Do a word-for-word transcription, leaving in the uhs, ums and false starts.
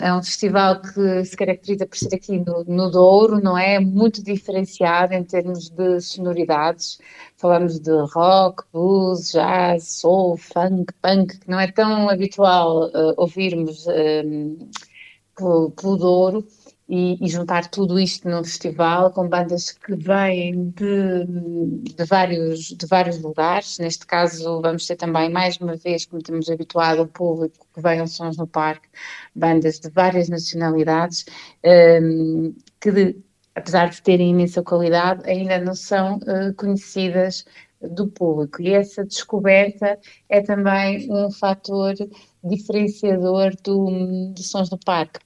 é um festival que se caracteriza por ser aqui no, no Douro, não é? Muito diferenciado em termos de sonoridades. Falamos de rock, blues, jazz, soul, funk, punk, que não é tão habitual uh, ouvirmos um, pelo, pelo Douro. E, e juntar tudo isto num festival com bandas que vêm de, de vários, de vários lugares. Neste caso, vamos ter também, mais uma vez, como temos habituado, o público que vem aos Sons no Parque, bandas de várias nacionalidades, um, que, de, apesar de terem imensa qualidade, ainda não são uh, conhecidas do público. E essa descoberta é também um fator diferenciador do, dos Sons no Parque,